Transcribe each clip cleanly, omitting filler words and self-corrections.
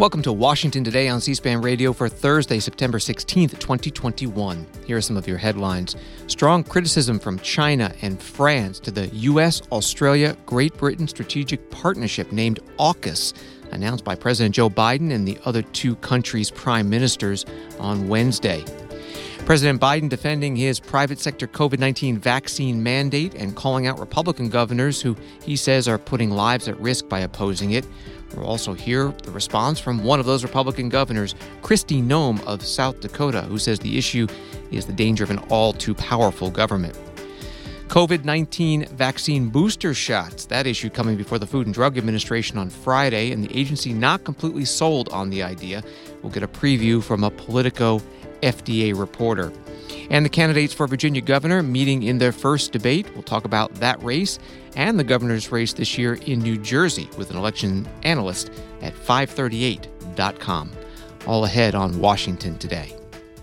Welcome to Washington Today on C-SPAN Radio for Thursday, September 16th, 2021. Here are some of your headlines. Strong criticism from China and France to the U.S., Australia, Great Britain Strategic Partnership named AUKUS, announced by President Joe Biden and the other two countries' prime ministers on Wednesday. President Biden defending his private sector COVID-19 vaccine mandate and calling out Republican governors who he says are putting lives at risk by opposing it. We'll also hear the response from one of those Republican governors, Kristi Noem of South Dakota, who says the issue is the danger of an all-too-powerful government. COVID-19 vaccine booster shots, that issue coming before the Food and Drug Administration on Friday, and the agency not completely sold on the idea. We'll get a preview from a Politico FDA reporter. And the candidates for Virginia governor meeting in their first debate. We'll talk about that race and the governor's race this year in New Jersey with an election analyst at 538.com. All ahead on Washington Today.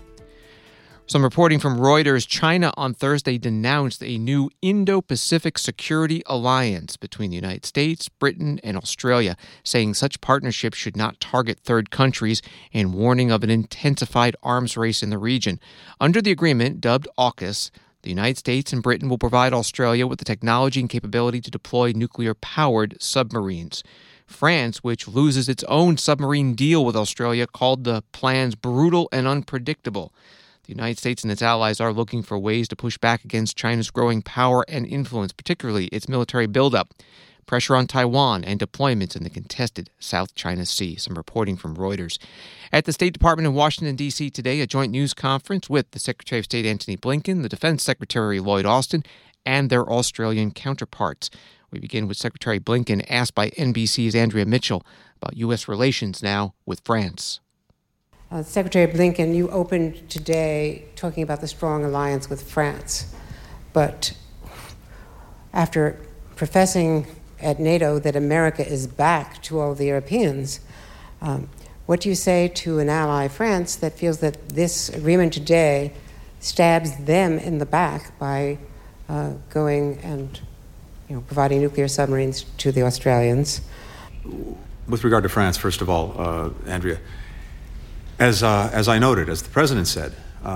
Some reporting from Reuters. China on Thursday denounced a new Indo-Pacific security alliance between the United States, Britain, and Australia, saying such partnerships should not target third countries and warning of an intensified arms race in the region. Under the agreement, dubbed AUKUS, the United States and Britain will provide Australia with the technology and capability to deploy nuclear-powered submarines. France, which loses its own submarine deal with Australia, called the plans brutal and unpredictable. The United States and its allies are looking for ways to push back against China's growing power and influence, particularly its military buildup, pressure on Taiwan, and deployments in the contested South China Sea. Some reporting from Reuters. At the State Department in Washington, D.C. today, a joint news conference with the Secretary of State Antony Blinken, the Defense Secretary Lloyd Austin, and their Australian counterparts. We begin with Secretary Blinken asked by NBC's Andrea Mitchell about U.S. relations now with France. Secretary Blinken, you opened today talking about the strong alliance with France, but after professing at NATO that America is back to all the Europeans, what do you say to an ally, France, that feels that this agreement today stabs them in the back by going and providing nuclear submarines to the Australians? With regard to France, first of all, Andrea, as I noted, as the President said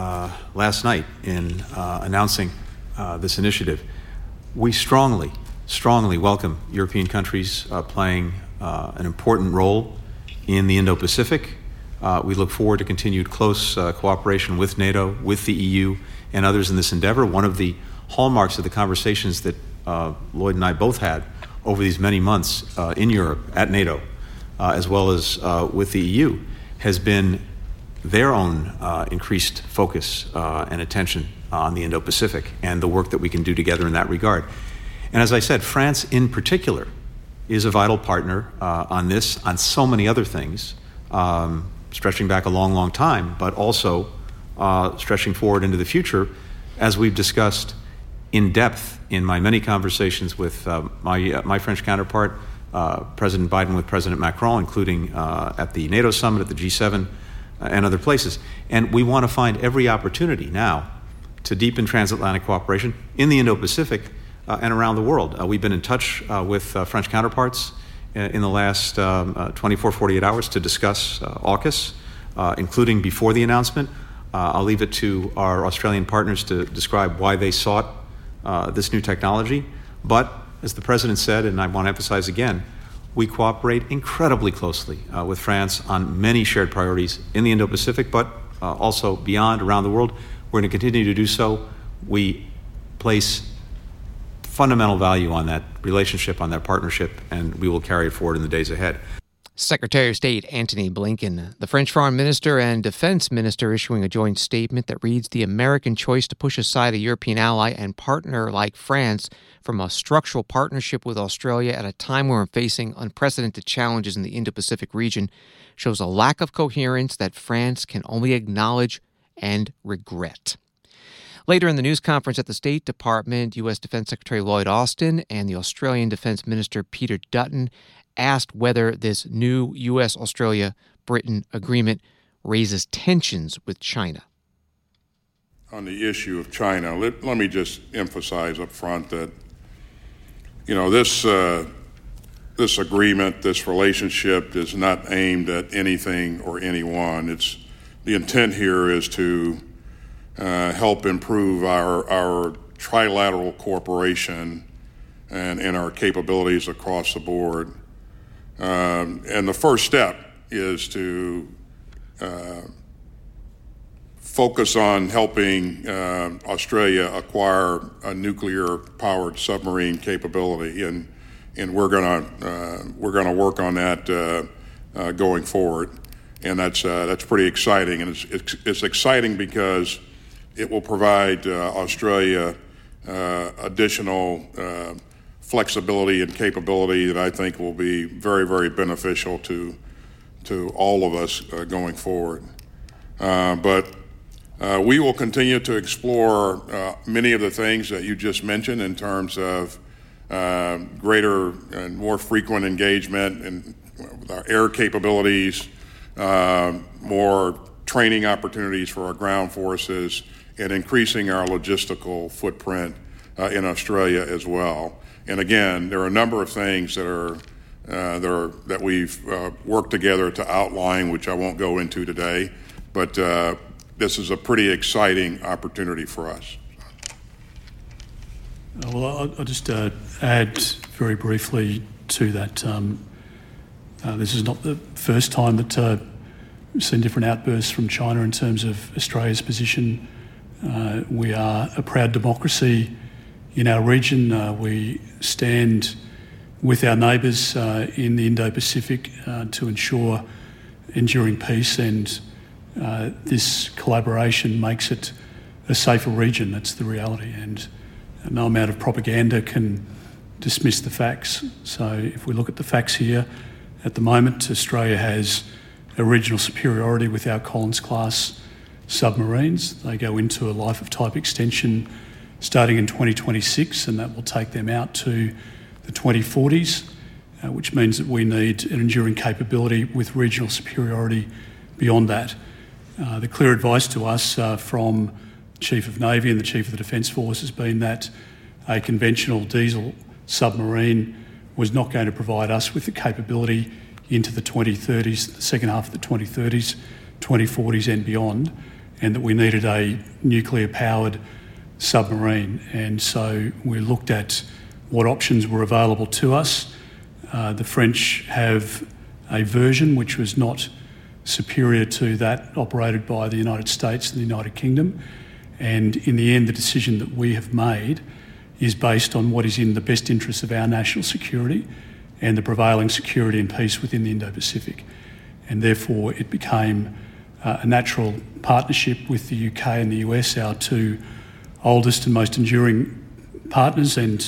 last night in announcing this initiative, we strongly welcome European countries playing an important role in the Indo-Pacific. We look forward to continued close cooperation with NATO, with the EU, and others in this endeavor. One of the hallmarks of the conversations that Lloyd and I both had over these many months in Europe, at NATO, as well as with the EU, has been their own increased focus and attention on the Indo-Pacific and the work that we can do together in that regard. And as I said, France in particular is a vital partner on this, on so many other things, stretching back a long, long time, but also stretching forward into the future, as we've discussed in depth in my many conversations with my French counterpart, President Biden, with President Macron, including at the NATO summit, at the G7, and other places. And we want to find every opportunity now to deepen transatlantic cooperation in the Indo-Pacific and around the world. We've been in touch with French counterparts in the last 24, 48 hours to discuss AUKUS, including before the announcement. I'll leave it to our Australian partners to describe why they sought this new technology. But as the President said, and I want to emphasize again, we cooperate incredibly closely with France on many shared priorities in the Indo-Pacific, but also beyond, around the world. We're going to continue to do so. We place fundamental value on that relationship, on that partnership, and we will carry it forward in the days ahead. Secretary of State Antony Blinken, the French Foreign Minister and Defense Minister issuing a joint statement that reads, the American choice to push aside a European ally and partner like France from a structural partnership with Australia at a time where we're facing unprecedented challenges in the Indo-Pacific region shows a lack of coherence that France can only acknowledge and regret. Later in the news conference at the State Department, U.S. Defense Secretary Lloyd Austin and the Australian Defense Minister Peter Dutton asked whether this new U.S.-Australia-Britain agreement raises tensions with China. On the issue of China, let me just emphasize up front that, this this agreement, this relationship is not aimed at anything or anyone. The intent here is to help improve our trilateral cooperation and our capabilities across the board. And the first step is to focus on helping Australia acquire a nuclear-powered submarine capability, and we're gonna work on that going forward, and that's pretty exciting, and it's exciting because it will provide Australia additional flexibility and capability that I think will be very, very beneficial to all of us going forward. But we will continue to explore many of the things that you just mentioned in terms of greater and more frequent engagement with our air capabilities, more training opportunities for our ground forces, and increasing our logistical footprint in Australia as well. And again, there are a number of things that we've worked together to outline, which I won't go into today, but this is a pretty exciting opportunity for us. Well, I'll just add very briefly to that. This is not the first time that we've seen different outbursts from China in terms of Australia's position. We are a proud democracy in our region. We stand with our neighbours in the Indo-Pacific to ensure enduring peace, and this collaboration makes it a safer region. That's the reality, and no amount of propaganda can dismiss the facts. So if we look at the facts here, at the moment Australia has a regional superiority with our Collins-class submarines. They go into a life of type extension starting in 2026, and that will take them out to the 2040s, which means that we need an enduring capability with regional superiority beyond that. The clear advice to us from the Chief of Navy and the Chief of the Defence Force has been that a conventional diesel submarine was not going to provide us with the capability into the 2030s, the second half of the 2030s, 2040s and beyond, and that we needed a nuclear-powered submarine. And so we looked at what options were available to us. The French have a version which was not superior to that operated by the United States and the United Kingdom, and in the end the decision that we have made is based on what is in the best interests of our national security and the prevailing security and peace within the Indo-Pacific. And therefore it became a natural partnership with the UK and the US, our two oldest and most enduring partners and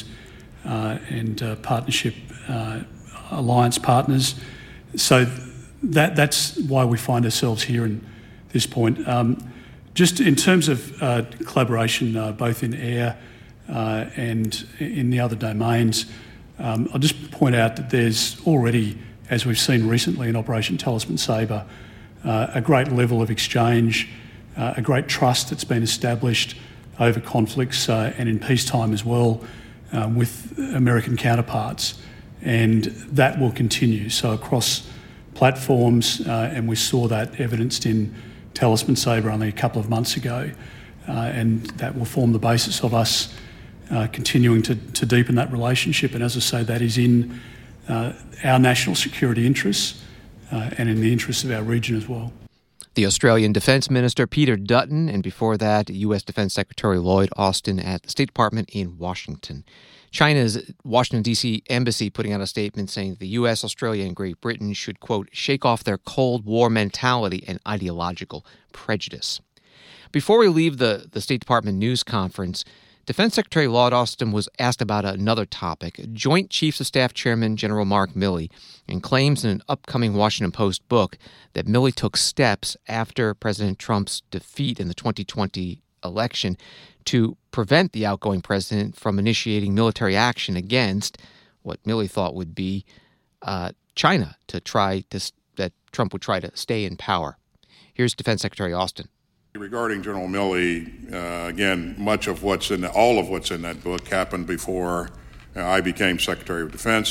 partnership alliance partners. So that's why we find ourselves here in this point. Just in terms of collaboration, both in air and in the other domains, I'll just point out that there's already, as we've seen recently in Operation Talisman Sabre, a great level of exchange, a great trust that's been established over conflicts and in peacetime as well with American counterparts, and that will continue. So across platforms, and we saw that evidenced in Talisman Sabre only a couple of months ago, and that will form the basis of us continuing to deepen that relationship. And as I say, that is in our national security interests and in the interests of our region as well. The Australian Defence Minister Peter Dutton, and before that, U.S. Defence Secretary Lloyd Austin at the State Department in Washington. China's Washington, D.C. embassy putting out a statement saying that the U.S., Australia, and Great Britain should, quote, shake off their Cold War mentality and ideological prejudice. Before we leave the State Department news conference, Defense Secretary Lloyd Austin was asked about another topic. Joint Chiefs of Staff Chairman General Mark Milley, and claims in an upcoming Washington Post book that Milley took steps after President Trump's defeat in the 2020 election to prevent the outgoing president from initiating military action against what Milley thought would be China that Trump would try to stay in power. Here's Defense Secretary Austin. Regarding General Milley, again, all of what's in that book happened before I became Secretary of Defense.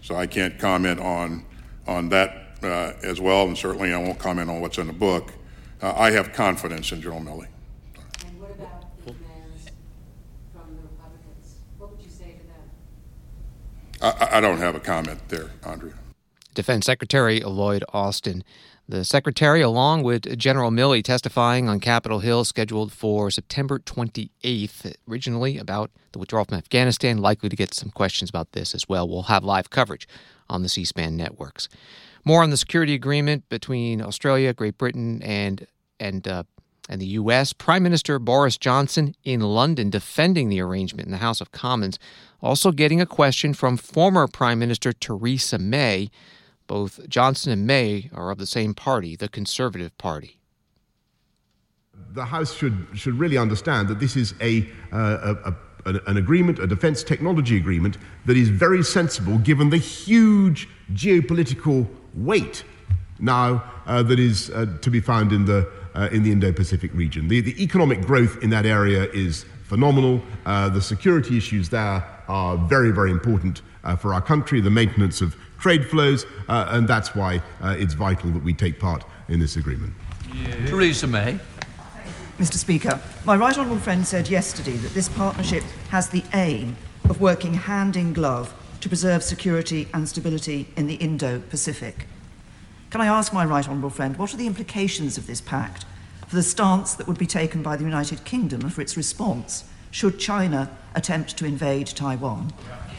So I can't comment on that as well, and certainly I won't comment on what's in the book. I have confidence in General Milley. And what about the demands from the Republicans? What would you say to them? I don't have a comment there, Andrea. Defense Secretary Lloyd Austin. The Secretary, along with General Milley, testifying on Capitol Hill, scheduled for September 28th, originally about the withdrawal from Afghanistan. Likely to get some questions about this as well. We'll have live coverage on the C-SPAN networks. More on the security agreement between Australia, Great Britain, and the U.S. Prime Minister Boris Johnson in London defending the arrangement in the House of Commons. Also getting a question from former Prime Minister Theresa May. Both Johnson and May are of the same party, the Conservative Party. The House should really understand that this is an agreement, a defence technology agreement, that is very sensible given the huge geopolitical weight now that is to be found in the Indo-Pacific region. The economic growth in that area is phenomenal. The security issues there are very, very important for our country, the maintenance of trade flows, and that's why it's vital that we take part in this agreement. Yeah. Theresa May. Mr. Speaker, my right honourable friend said yesterday that this partnership has the aim of working hand in glove to preserve security and stability in the Indo-Pacific. Can I ask my right honourable friend, what are the implications of this pact for the stance that would be taken by the United Kingdom and for its response should China attempt to invade Taiwan?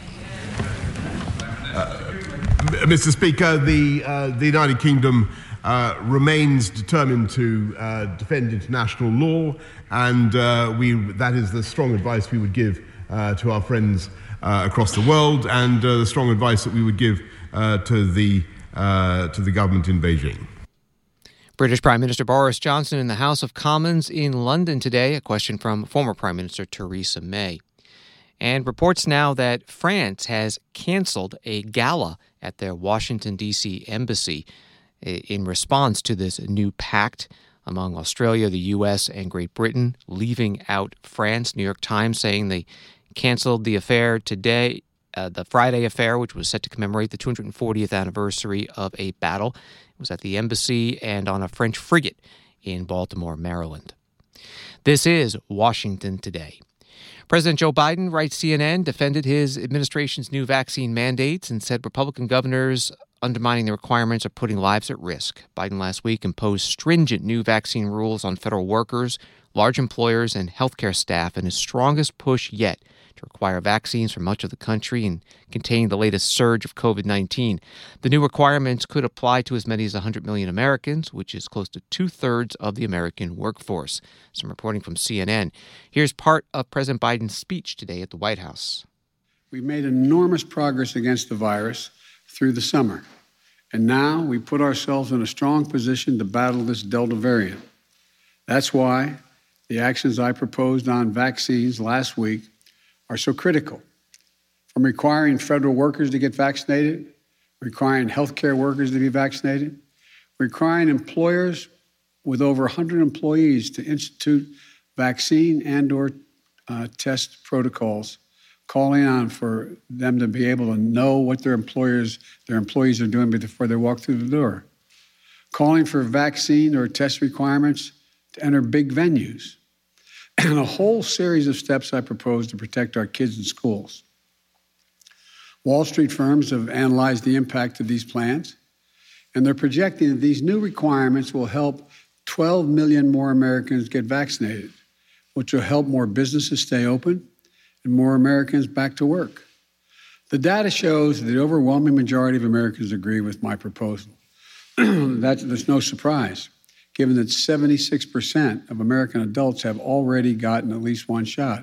Mr. Speaker, the United Kingdom remains determined to defend international law, and that is the strong advice we would give to our friends across the world, and the strong advice that we would give to the government in Beijing. British Prime Minister Boris Johnson in the House of Commons in London today. A question from former Prime Minister Theresa May. And reports now that France has canceled a gala at their Washington, D.C. embassy in response to this new pact among Australia, the U.S., and Great Britain, leaving out France. New York Times saying they canceled the affair today, the Friday affair, which was set to commemorate the 240th anniversary of a battle. It was at the embassy and on a French frigate in Baltimore, Maryland. This is Washington Today. President Joe Biden, writes CNN, defended his administration's new vaccine mandates and said Republican governors undermining the requirements are putting lives at risk. Biden last week imposed stringent new vaccine rules on federal workers, large employers, and healthcare staff in his strongest push yet to require vaccines for much of the country and contain the latest surge of COVID-19. The new requirements could apply to as many as 100 million Americans, which is close to two-thirds of the American workforce. Some reporting from CNN. Here's part of President Biden's speech today at the White House. We've made enormous progress against the virus through the summer, and now we put ourselves in a strong position to battle this Delta variant. That's why the actions I proposed on vaccines last week are so critical, from requiring federal workers to get vaccinated, requiring healthcare workers to be vaccinated, requiring employers with over 100 employees to institute vaccine and/or test protocols, calling on for them to be able to know what their employees are doing before they walk through the door, calling for vaccine or test requirements to enter big venues, and a whole series of steps I propose to protect our kids in schools. Wall Street firms have analyzed the impact of these plans, and they're projecting that these new requirements will help 12 million more Americans get vaccinated, which will help more businesses stay open and more Americans back to work. The data shows that the overwhelming majority of Americans agree with my proposal. There's no surprise, given that 76% of American adults have already gotten at least one shot.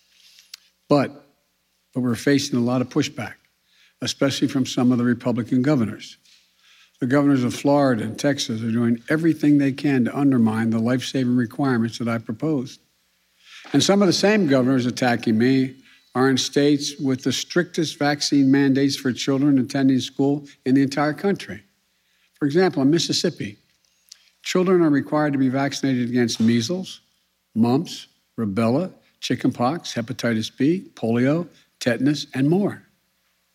But we're facing a lot of pushback, especially from some of the Republican governors. The governors of Florida and Texas are doing everything they can to undermine the life-saving requirements that I proposed. And some of the same governors attacking me are in states with the strictest vaccine mandates for children attending school in the entire country. For example, in Mississippi, children are required to be vaccinated against measles, mumps, rubella, chickenpox, hepatitis B, polio, tetanus, and more.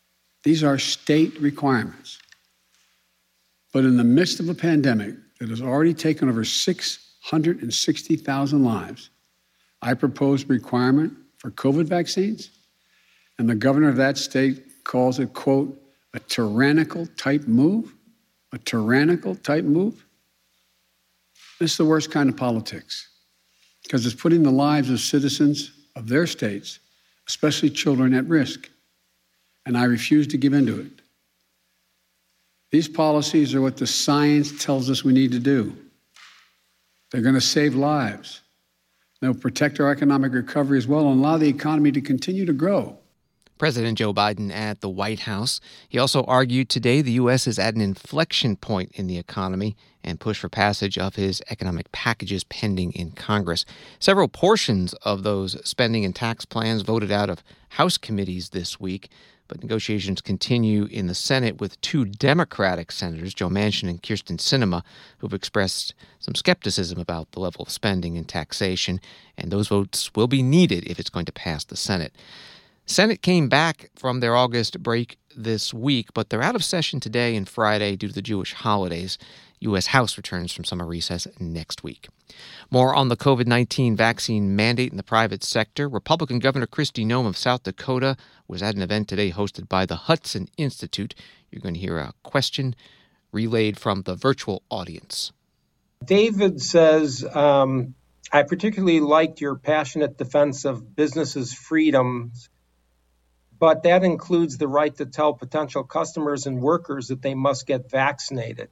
These are state requirements. But in the midst of a pandemic that has already taken over 660,000 lives, I propose a requirement for COVID vaccines, and the governor of that state calls it, quote, a tyrannical type move. A tyrannical type move. This is the worst kind of politics because it's putting the lives of citizens of their states, especially children, at risk. And I refuse to give in to it. These policies are what the science tells us we need to do. They're going to save lives. They'll protect our economic recovery as well and allow the economy to continue to grow. President Joe Biden at the White House. He also argued today the U.S. is at an inflection point in the economy and pushed for passage of his economic packages pending in Congress. Several portions of those spending and tax plans voted out of House committees this week, but negotiations continue in the Senate with two Democratic senators, Joe Manchin and Kyrsten Sinema, who've expressed some skepticism about the level of spending and taxation, and those votes will be needed if it's going to pass the Senate. Senate came back from their August break this week, but they're out of session today and Friday due to the Jewish holidays. U.S. House returns from summer recess next week. More on the COVID-19 vaccine mandate in the private sector. Republican Governor Kristi Noem of South Dakota was at an event today hosted by the Hudson Institute. You're going to hear a question relayed from the virtual audience. David says, I particularly liked your passionate defense of businesses' freedoms, but that includes the right to tell potential customers and workers that they must get vaccinated.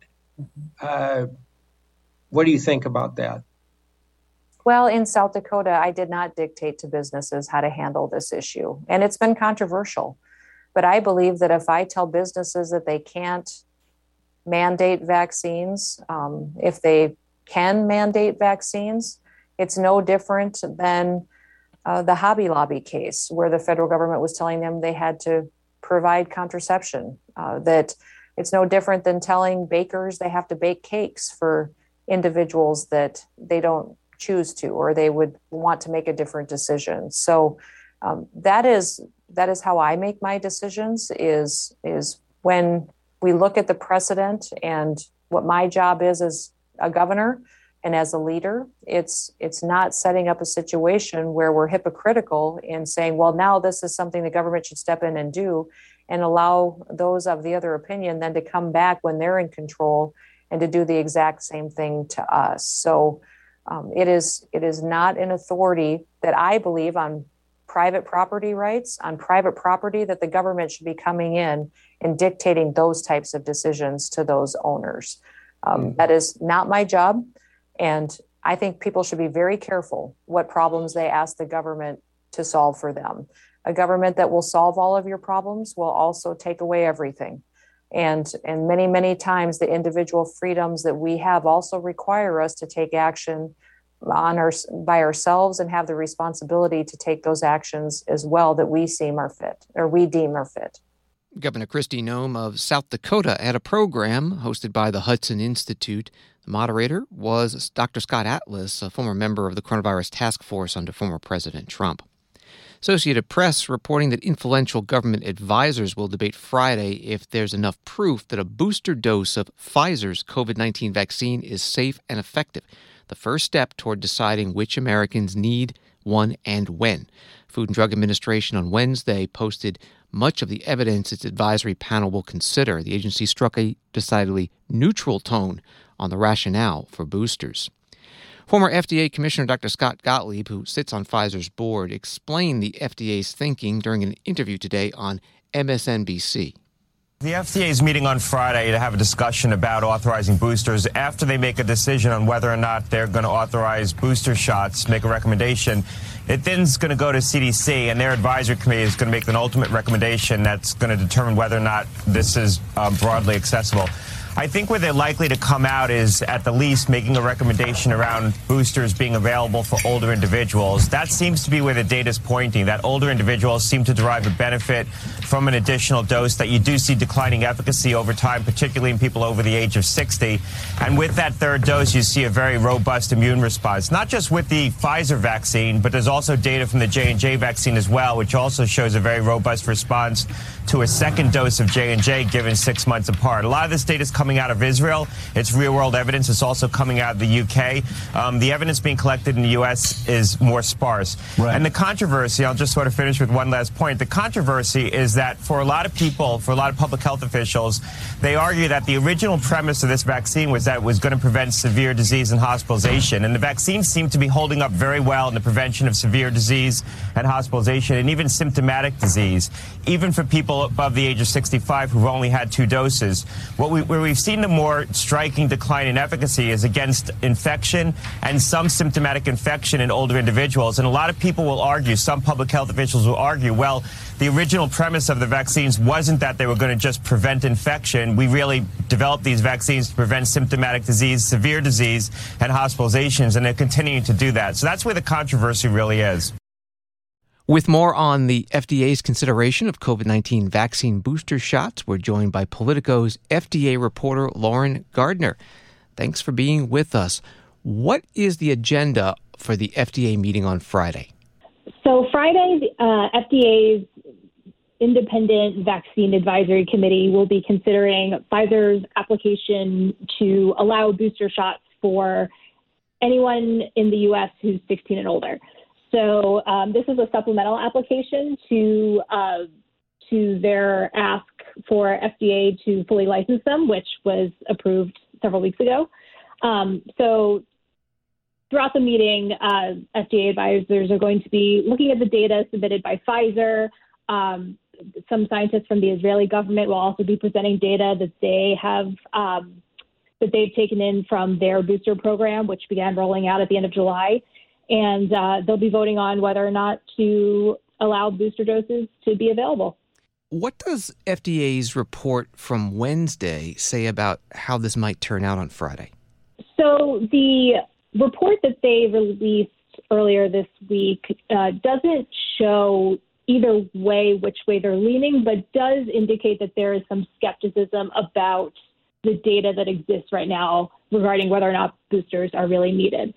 What do you think about that? Well, in South Dakota, I did not dictate to businesses how to handle this issue, and it's been controversial. But I believe that if I tell businesses that they can't mandate vaccines, if they can mandate vaccines, it's no different than the Hobby Lobby case, where the federal government was telling them they had to provide contraception, that it's no different than telling bakers they have to bake cakes for individuals that they don't choose to, or they would want to make a different decision. So that is how I make my decisions, is when we look at the precedent and what my job is as a governor and as a leader. It's not setting up a situation where we're hypocritical in saying, well, now this is something the government should step in and do, and allow those of the other opinion then to come back when they're in control and to do the exact same thing to us. So it is not an authority that I believe on private property rights, on private property, that the government should be coming in and dictating those types of decisions to those owners. That is not my job. And I think people should be very careful what problems they ask the government to solve for them. A government that will solve all of your problems will also take away everything. And many, many times the individual freedoms that we have also require us to take action by ourselves and have the responsibility to take those actions as well that we deem are fit. Governor Kristi Noem of South Dakota at a program hosted by the Hudson Institute. The moderator was Dr. Scott Atlas, a former member of the coronavirus task force under former President Trump. Associated Press reporting that influential government advisors will debate Friday if there's enough proof that a booster dose of Pfizer's COVID-19 vaccine is safe and effective, the first step toward deciding which Americans need one and when. Food and Drug Administration on Wednesday posted much of the evidence its advisory panel will consider. The agency struck a decidedly neutral tone on the rationale for boosters. Former FDA Commissioner Dr. Scott Gottlieb, who sits on Pfizer's board, explained the FDA's thinking during an interview today on MSNBC. The FDA is meeting on Friday to have a discussion about authorizing boosters. After they make a decision on whether or not they're going to authorize booster shots, make a recommendation, it then is going to go to CDC, and their advisory committee is going to make an ultimate recommendation that's going to determine whether or not this is broadly accessible. I think where they're likely to come out is at the least making a recommendation around boosters being available for older individuals. That seems to be where the data is pointing, that older individuals seem to derive a benefit from an additional dose, that you do see declining efficacy over time, particularly in people over the age of 60. And with that third dose, you see a very robust immune response, not just with the Pfizer vaccine, but there's also data from the J&J vaccine as well, which also shows a very robust response to a second dose of J&J given 6 months apart. A lot of this data is coming out of Israel. It's real-world evidence. It's also coming out of the UK. The evidence being collected in the US is more sparse. Right. And the controversy, I'll just sort of finish with one last point. The controversy is that for a lot of people, for a lot of public health officials, they argue that the original premise of this vaccine was that it was going to prevent severe disease and hospitalization. And the vaccines seem to be holding up very well in the prevention of severe disease and hospitalization and even symptomatic disease, even for people above the age of 65 who've only had 2 doses. Where we've seen the more striking decline in efficacy is against infection and some symptomatic infection in older individuals. And a lot of people will argue, some public health officials will argue, well, the original premise of the vaccines wasn't that they were going to just prevent infection. We really developed these vaccines to prevent symptomatic disease, severe disease, and hospitalizations, and they're continuing to do that. So that's where the controversy really is. With more on the FDA's consideration of COVID-19 vaccine booster shots, we're joined by Politico's FDA reporter Lauren Gardner. Thanks for being with us. What is the agenda for the FDA meeting on Friday? So Friday, the FDA's Independent Vaccine Advisory Committee will be considering Pfizer's application to allow booster shots for anyone in the U.S. who's 16 and older. So this is a supplemental application to their ask for FDA to fully license them, which was approved several weeks ago. So throughout the meeting, FDA advisors are going to be looking at the data submitted by Pfizer. Some scientists from the Israeli government will also be presenting data that they have that they've taken in from their booster program, which began rolling out at the end of July. And they'll be voting on whether or not to allow booster doses to be available. What does FDA's report from Wednesday say about how this might turn out on Friday? So the report that they released earlier this week doesn't show either way which way they're leaning, but does indicate that there is some skepticism about the data that exists right now regarding whether or not boosters are really needed.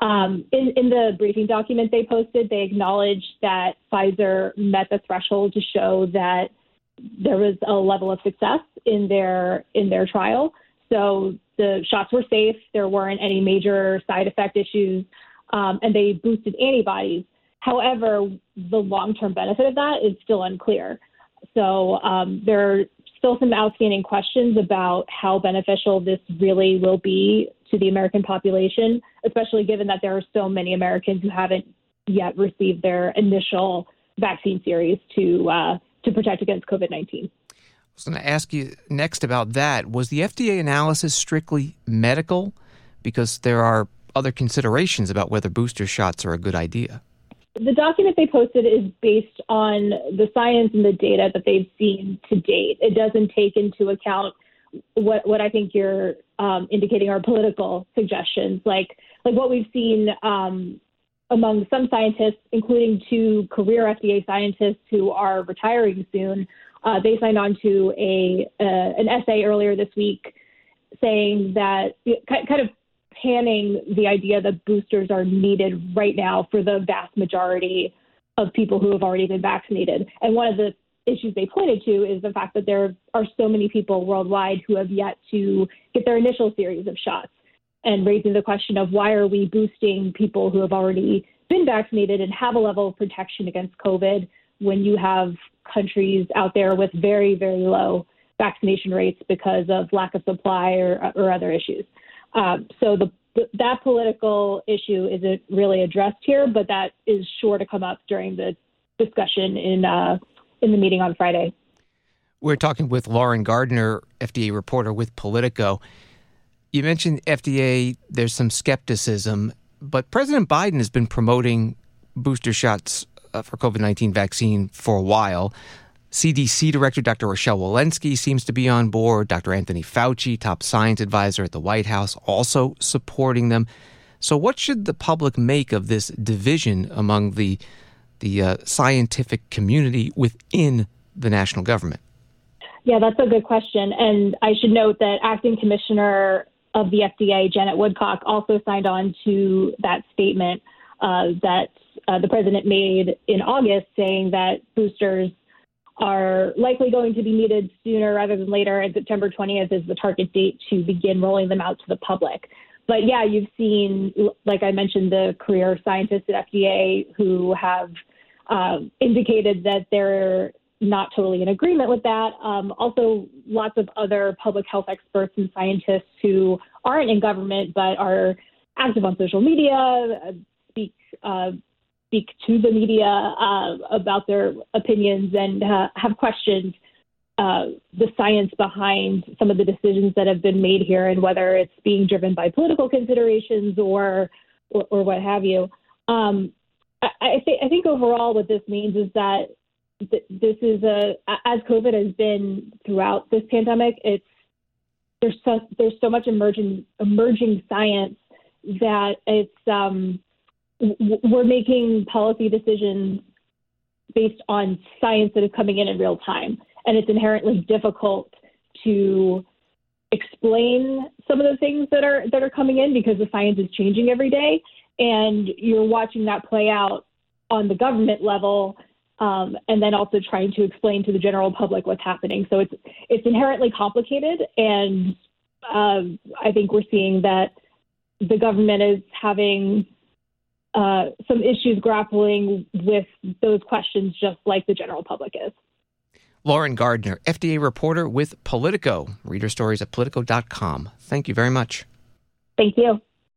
In the briefing document they posted, they acknowledged that Pfizer met the threshold to show that there was a level of success in their trial. So the shots were safe. There weren't any major side effect issues, and they boosted antibodies. However, the long-term benefit of that is still unclear. So there are still some outstanding questions about how beneficial this really will be to the American population, especially given that there are so many Americans who haven't yet received their initial vaccine series to protect against COVID-19. I was going to ask you next about that. Was the FDA analysis strictly medical? Because there are other considerations about whether booster shots are a good idea. The document they posted is based on the science and the data that they've seen to date. It doesn't take into account what I think you're indicating are political suggestions, like what we've seen among some scientists, including 2 career FDA scientists who are retiring soon. They signed on to an essay earlier this week saying that, kind of panning the idea that boosters are needed right now for the vast majority of people who have already been vaccinated. And one of the issues they pointed to is the fact that there are so many people worldwide who have yet to get their initial series of shots, and raising the question of why are we boosting people who have already been vaccinated and have a level of protection against COVID when you have countries out there with very, very low vaccination rates because of lack of supply or other issues. So that political issue isn't really addressed here, but that is sure to come up during the discussion in the meeting on Friday. We're talking with Lauren Gardner, FDA reporter with Politico. You mentioned FDA, there's some skepticism, but President Biden has been promoting booster shots for COVID-19 vaccine for a while. CDC Director Dr. Rochelle Walensky seems to be on board. Dr. Anthony Fauci, top science advisor at the White House, also supporting them. So what should the public make of this division among the scientific community within the national government? Yeah, that's a good question. And I should note that Acting Commissioner of the FDA, Janet Woodcock, also signed on to that statement that the president made in August, saying that boosters are likely going to be needed sooner rather than later, and September 20th is the target date to begin rolling them out to the public. But yeah, you've seen, like I mentioned, the career scientists at FDA who have indicated that they're not totally in agreement with that. Also, lots of other public health experts and scientists who aren't in government but are active on social media, speak to the media about their opinions, and have questioned the science behind some of the decisions that have been made here, and whether it's being driven by political considerations or what have you. I think overall what this means is that this is as COVID has been throughout this pandemic, there's so much emerging science that it's we're making policy decisions based on science that is coming in real time, and it's inherently difficult to explain some of the things that are coming in because the science is changing every day, and you're watching that play out on the government level, and then also trying to explain to the general public what's happening. So it's inherently complicated, and I think we're seeing that the government is having some issues grappling with those questions, just like the general public is. Lauren Gardner, FDA reporter with Politico. Read her stories at Politico.com. Thank you very much. Thank you.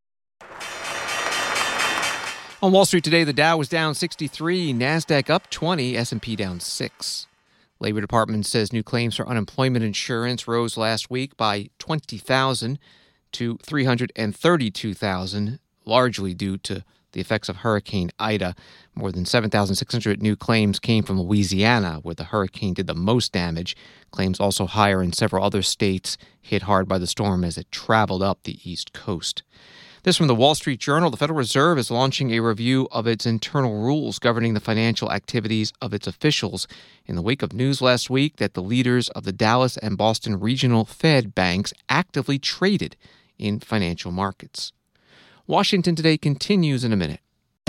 On Wall Street today, the Dow was down 63, NASDAQ up 20, S&P down 6. Labor Department says new claims for unemployment insurance rose last week by 20,000 to 332,000, largely due to the effects of Hurricane Ida. More than 7,600 new claims came from Louisiana, where the hurricane did the most damage. Claims also higher in several other states hit hard by the storm as it traveled up the East Coast. This from the Wall Street Journal. The Federal Reserve is launching a review of its internal rules governing the financial activities of its officials in the wake of news last week that the leaders of the Dallas and Boston regional Fed banks actively traded in financial markets. Washington Today continues in a minute.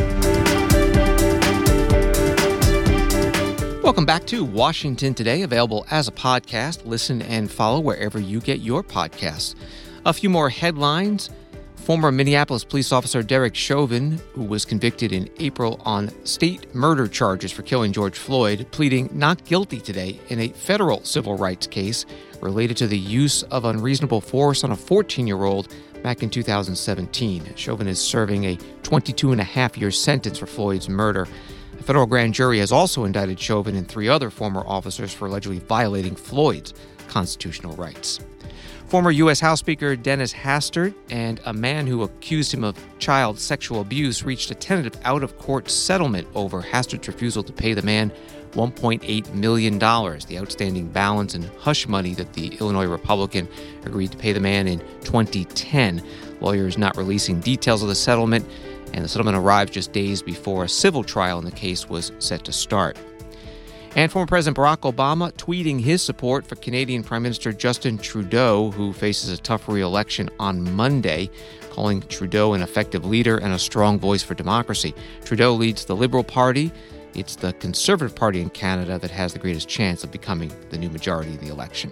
Welcome back to Washington Today, available as a podcast. Listen and follow wherever you get your podcasts. A few more headlines. Former Minneapolis police officer Derek Chauvin, who was convicted in April on state murder charges for killing George Floyd, pleading not guilty today in a federal civil rights case related to the use of unreasonable force on a 14-year-old back in 2017. Chauvin is serving a 22-and-a-half-year sentence for Floyd's murder. A federal grand jury has also indicted Chauvin and 3 other former officers for allegedly violating Floyd's constitutional rights. Former U.S. House Speaker Dennis Hastert and a man who accused him of child sexual abuse reached a tentative out-of-court settlement over Hastert's refusal to pay the man $1.8 million, the outstanding balance in hush money that the Illinois Republican agreed to pay the man in 2010. Lawyers not releasing details of the settlement, and the settlement arrived just days before a civil trial in the case was set to start. And former President Barack Obama tweeting his support for Canadian Prime Minister Justin Trudeau, who faces a tough re-election on Monday, calling Trudeau an effective leader and a strong voice for democracy. Trudeau leads the Liberal Party. It's the Conservative Party in Canada that has the greatest chance of becoming the new majority of the election.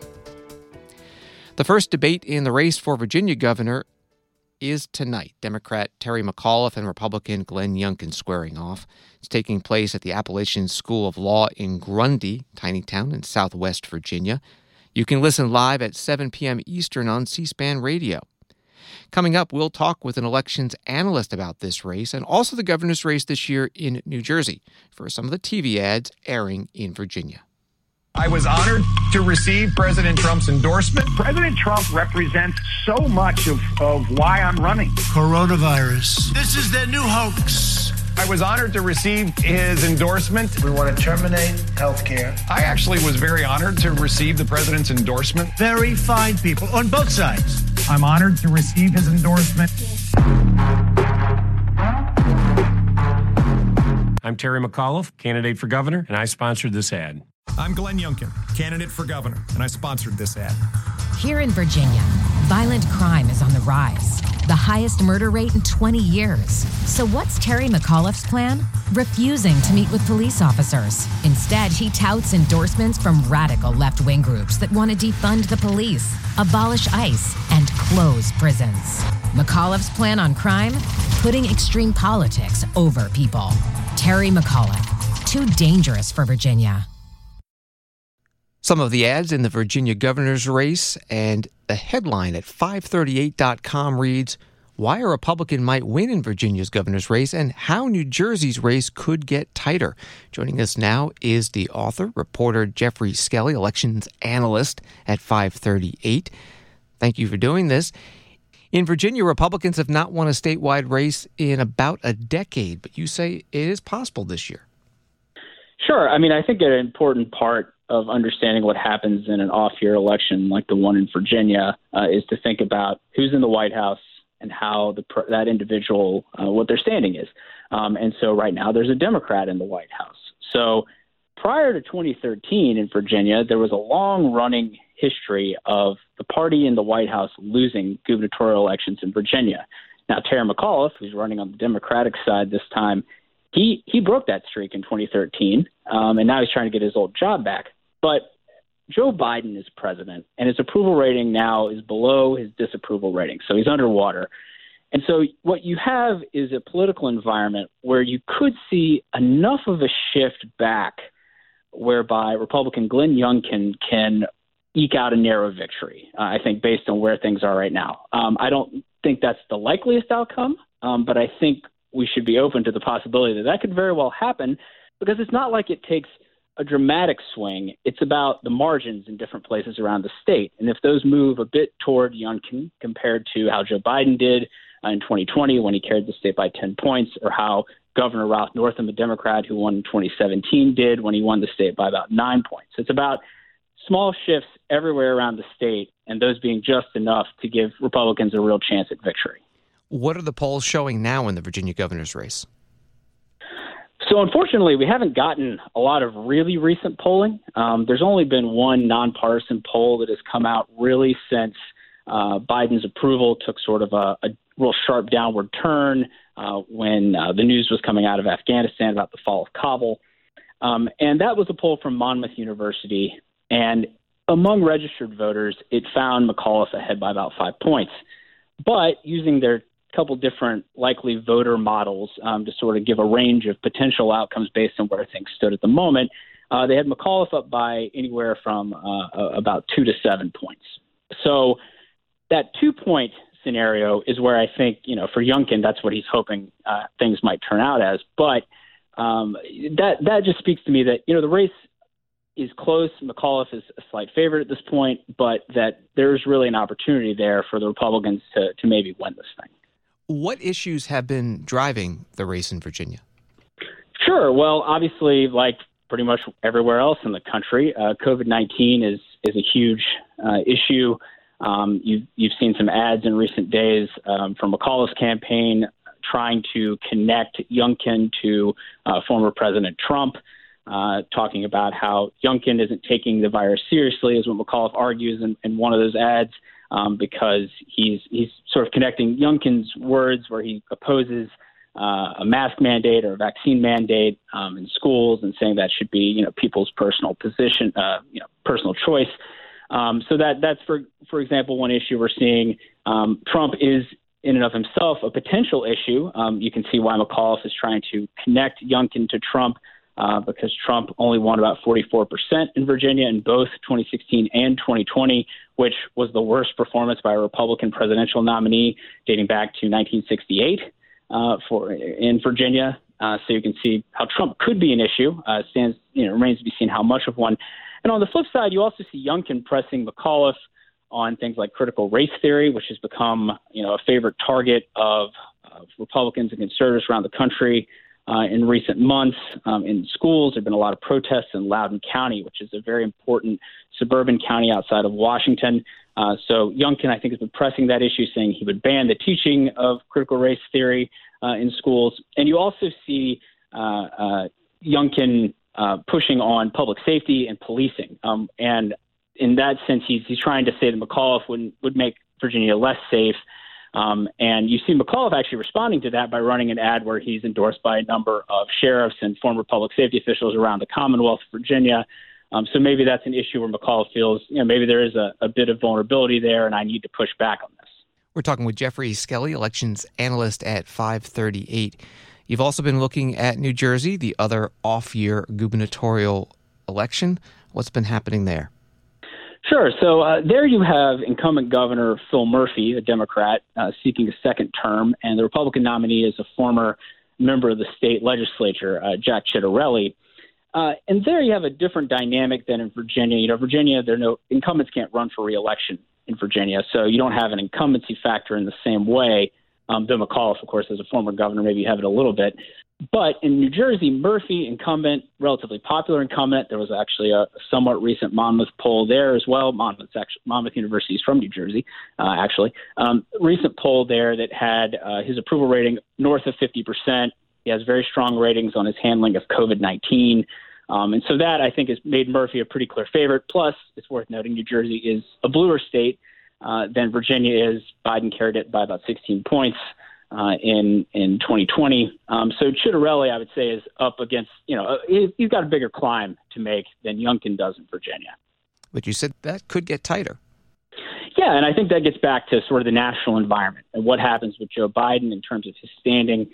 The first debate in the race for Virginia governor is tonight. Democrat Terry McAuliffe and Republican Glenn Youngkin squaring off. It's taking place at the Appalachian School of Law in Grundy, tiny town in southwest Virginia. You can listen live at 7 p.m. Eastern on C-SPAN Radio. Coming up, we'll talk with an elections analyst about this race and also the governor's race this year in New Jersey for some of the TV ads airing in Virginia. I was honored to receive President Trump's endorsement. President Trump represents so much of why I'm running. Coronavirus. This is their new hoax. I was honored to receive his endorsement. We want to terminate health care. I actually was very honored to receive the president's endorsement. Very fine people on both sides. I'm honored to receive his endorsement. I'm Terry McAuliffe, candidate for governor, and I sponsored this ad. I'm Glenn Youngkin, candidate for governor, and I sponsored this ad. Here in Virginia, violent crime is on the rise, the highest murder rate in 20 years. So what's Terry McAuliffe's plan? Refusing to meet with police officers. Instead, he touts endorsements from radical left-wing groups that want to defund the police, abolish ICE, and close prisons. McAuliffe's plan on crime? Putting extreme politics over people. Terry McAuliffe, too dangerous for Virginia. Some of the ads in the Virginia governor's race, and the headline at 538.com reads, Why a Republican Might Win in Virginia's governor's race and how New Jersey's race could get tighter. Joining us now is the author, reporter Jeffrey Skelly, elections analyst at 538. Thank you for doing this. In Virginia, Republicans have not won a statewide race in about a decade, but you say it is possible this year. Sure. I mean, I think an important part of understanding what happens in an off-year election like the one in Virginia is to think about who's in the White House and how that individual, what their standing is. And so right now there's a Democrat in the White House. So prior to 2013 in Virginia, there was a long-running history of the party in the White House losing gubernatorial elections in Virginia. Now, Terry McAuliffe, who's running on the Democratic side this time, he broke that streak in 2013, and now he's trying to get his old job back. But Joe Biden is president, and his approval rating now is below his disapproval rating, so he's underwater. And so what you have is a political environment where you could see enough of a shift back whereby Republican Glenn Youngkin can eke out a narrow victory, I think, based on where things are right now. I don't think that's the likeliest outcome, but I think we should be open to the possibility that could very well happen, because it's not like it takes a dramatic swing. It's about the margins in different places around the state. And if those move a bit toward Youngkin compared to how Joe Biden did in 2020 when he carried the state by 10 points, or how Governor Ralph Northam, a Democrat who won in 2017, did when he won the state by about 9 points. It's about small shifts everywhere around the state, and those being just enough to give Republicans a real chance at victory. What are the polls showing now in the Virginia governor's race? So unfortunately, we haven't gotten a lot of really recent polling. There's only been one nonpartisan poll that has come out really since Biden's approval took sort of a real sharp downward turn when the news was coming out of Afghanistan about the fall of Kabul. And that was a poll from Monmouth University. And among registered voters, it found McAuliffe ahead by about 5 points. But using their couple different likely voter models to sort of give a range of potential outcomes based on where things stood at the moment, they had McAuliffe up by anywhere from about 2 to 7 points. So that 2-point scenario is where I think, for Youngkin, that's what he's hoping things might turn out as. But that just speaks to me that, the race is close. McAuliffe is a slight favorite at this point, but that there's really an opportunity there for the Republicans to maybe win this thing. What issues have been driving the race in Virginia? Sure. Well, obviously, like pretty much everywhere else in the country, COVID-19 is a huge issue. You've seen some ads in recent days from McAuliffe's campaign trying to connect Youngkin to former President Trump, talking about how Youngkin isn't taking the virus seriously, is what McAuliffe argues in one of those ads. Because he's sort of connecting Youngkin's words where he opposes a mask mandate or a vaccine mandate in schools, and saying that should be, people's personal position, personal choice. So that's for example, one issue we're seeing. Trump is in and of himself a potential issue. You can see why McAuliffe is trying to connect Youngkin to Trump. Because Trump only won about 44% in Virginia in both 2016 and 2020, which was the worst performance by a Republican presidential nominee dating back to 1968 in Virginia. So you can see how Trump could be an issue. Remains to be seen how much of one. And on the flip side, you also see Youngkin pressing McAuliffe on things like critical race theory, which has become a favorite target of Republicans and conservatives around the country. in recent months in schools. There have been a lot of protests in Loudoun County, which is a very important suburban county outside of Washington. So Youngkin, I think, has been pressing that issue, saying he would ban the teaching of critical race theory in schools. And you also see Youngkin pushing on public safety and policing. And in that sense, he's trying to say that McAuliffe would make Virginia less safe. And you see McAuliffe actually responding to that by running an ad where he's endorsed by a number of sheriffs and former public safety officials around the Commonwealth of Virginia. So maybe that's an issue where McAuliffe feels, maybe there is a bit of vulnerability there, and I need to push back on this. We're talking with Jeffrey Skelly, elections analyst at 538. You've also been looking at New Jersey, the other off-year gubernatorial election. What's been happening there? Sure. So there you have incumbent Governor Phil Murphy, a Democrat, seeking a second term, and the Republican nominee is a former member of the state legislature, Jack Ciattarelli. And there you have a different dynamic than in Virginia. Virginia, incumbents can't run for re-election in Virginia, so you don't have an incumbency factor in the same way. Bill McAuliffe, of course, as a former governor, maybe you have it a little bit. But in New Jersey, Murphy, incumbent, relatively popular incumbent. There was actually a somewhat recent Monmouth poll there as well. Monmouth University is from New Jersey, actually. Recent poll there that had his approval rating north of 50%. He has very strong ratings on his handling of COVID-19. And so that, I think, has made Murphy a pretty clear favorite. Plus, it's worth noting New Jersey is a bluer state than Virginia is. Biden carried it by about 16 points. In 2020. So Ciattarelli, I would say, is up against, he's got a bigger climb to make than Youngkin does in Virginia. But you said that could get tighter. Yeah, and I think that gets back to sort of the national environment and what happens with Joe Biden in terms of his standing.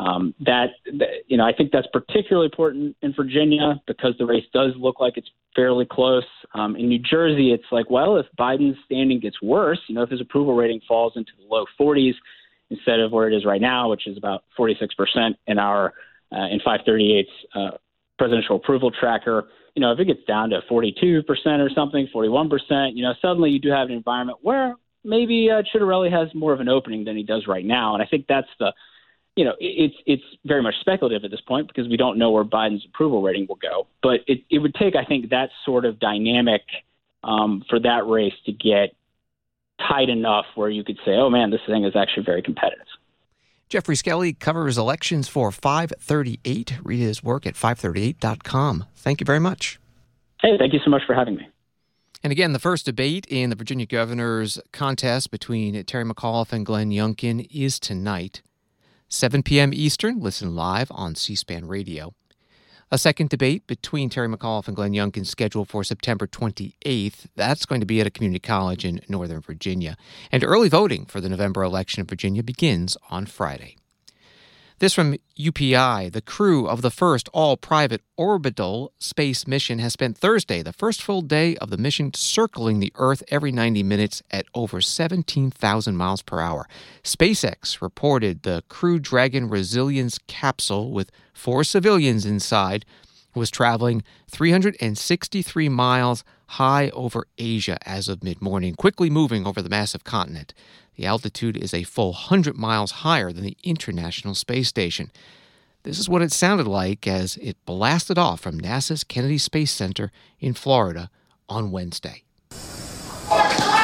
I think that's particularly important in Virginia because the race does look like it's fairly close. In New Jersey, it's like, well, if Biden's standing gets worse, if his approval rating falls into the low 40s, instead of where it is right now, which is about 46% in our in 538's presidential approval tracker. If it gets down to 42% or something, 41%, suddenly you do have an environment where maybe Ciattarelli has more of an opening than he does right now. And I think that's it's very much speculative at this point because we don't know where Biden's approval rating will go. But it would take, I think, that sort of dynamic for that race to get tight enough where you could say, oh, man, this thing is actually very competitive. Jeffrey Skelly covers elections for 538. Read his work at 538.com. Thank you very much. Hey, thank you so much for having me. And again, the first debate in the Virginia governor's contest between Terry McAuliffe and Glenn Youngkin is tonight, 7 p.m. Eastern. Listen live on C-SPAN Radio. A second debate between Terry McAuliffe and Glenn Youngkin is scheduled for September 28th. That's going to be at a community college in Northern Virginia. And early voting for the November election in Virginia begins on Friday. This from UPI. The crew of the first all-private orbital space mission has spent Thursday, the first full day of the mission, circling the Earth every 90 minutes at over 17,000 miles per hour. SpaceX reported the Crew Dragon Resilience capsule with 4 civilians inside was traveling 363 miles high over Asia as of mid-morning, quickly moving over the massive continent. The altitude is a full 100 miles higher than the International Space Station. This is what it sounded like as it blasted off from NASA's Kennedy Space Center in Florida on Wednesday. 10, 9, 8, 7,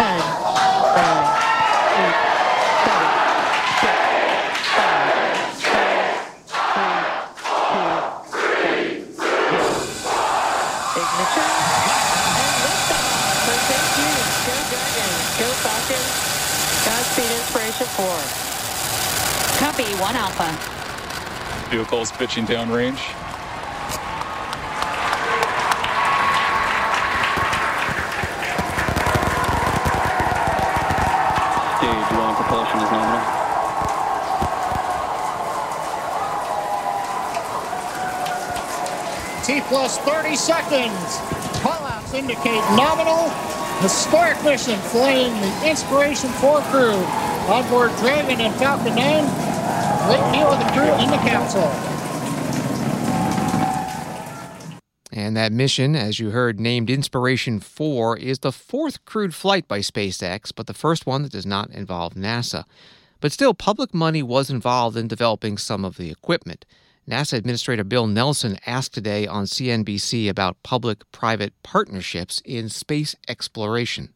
6, 5, 4, 3, 2, 1. Ignition and liftoff. So thank you. Go Dragons. Go Falcons. Godspeed Inspiration 4. Copy, 1 Alpha. Vehicles pitching downrange. Gauge 1 propulsion is nominal. T plus 30 seconds. Callouts indicate nominal. Historic mission flying the Inspiration 4 crew. Onboard Dragon and Falcon 9. Great deal of the crew in the capsule. And that mission, as you heard, named Inspiration 4, is the 4th crewed flight by SpaceX, but the first one that does not involve NASA. But still, public money was involved in developing some of the equipment. NASA Administrator Bill Nelson asked today on CNBC about public-private partnerships in space exploration.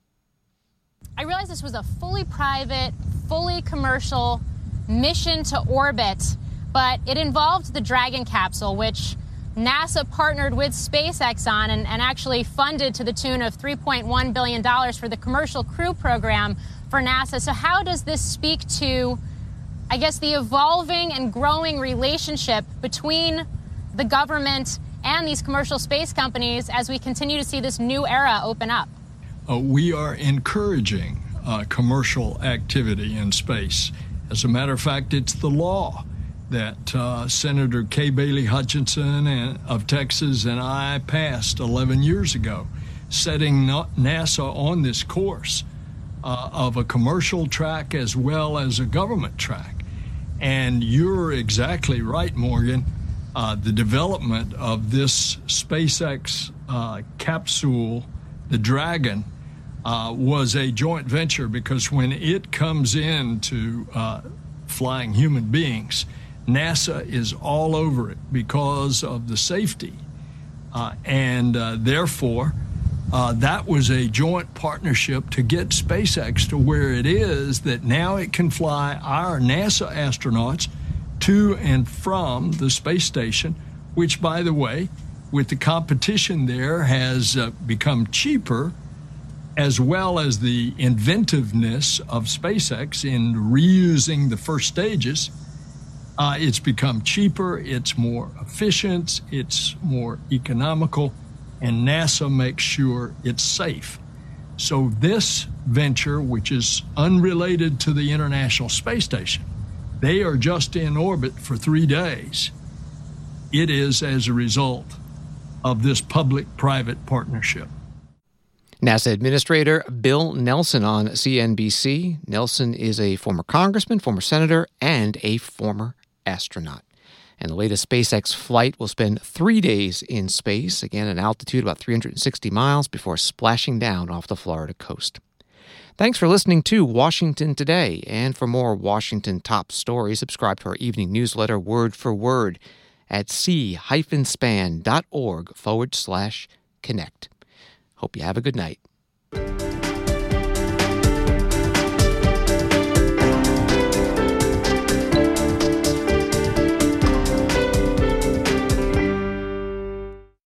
I realized this was a fully private, fully commercial mission to orbit, but it involved the Dragon capsule, which NASA partnered with SpaceX on and actually funded to the tune of $3.1 billion for the Commercial Crew Program for NASA. So how does this speak to, I guess, the evolving and growing relationship between the government and these commercial space companies as we continue to see this new era open up? We are encouraging commercial activity in space. As a matter of fact, it's the law that Senator Kay Bailey Hutchinson of Texas and I passed 11 years ago, setting NASA on this course of a commercial track as well as a government track. And you're exactly right, Morgan. The development of this SpaceX capsule, the Dragon, was a joint venture, because when it comes into flying human beings, NASA is all over it because of the safety. And therefore, that was a joint partnership to get SpaceX to where it is, that now it can fly our NASA astronauts to and from the space station, which, by the way, with the competition there, has become cheaper, as well as the inventiveness of SpaceX in reusing the first stages. It's become cheaper, it's more efficient, it's more economical, and NASA makes sure it's safe. So this venture, which is unrelated to the International Space Station, they are just in orbit for 3 days. It is as a result of this public-private partnership. NASA Administrator Bill Nelson on CNBC. Nelson is a former congressman, former senator, and a former astronaut. And the latest SpaceX flight will spend 3 days in space, again at altitude about 360 miles, before splashing down off the Florida coast. Thanks for listening to Washington Today. And for more Washington top stories, subscribe to our evening newsletter, Word for Word, at c-span.org/connect. Hope you have a good night.